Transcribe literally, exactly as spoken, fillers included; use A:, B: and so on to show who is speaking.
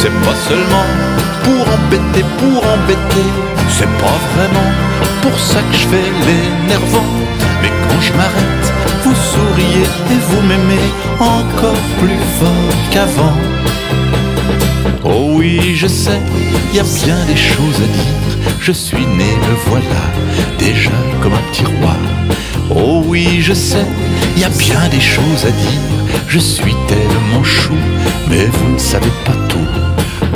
A: C'est pas seulement pour embêter, pour embêter. C'est pas vraiment pour ça que je fais l'énervant. Mais quand je m'arrête, vous souriez et vous m'aimez encore plus fort qu'avant. Oh oui, je sais, y a bien des choses à dire. Je suis né, me voilà, déjà comme un petit roi. Oh oui, je sais, y a bien des choses à dire. Je suis tellement chou, mais vous ne savez pas tout.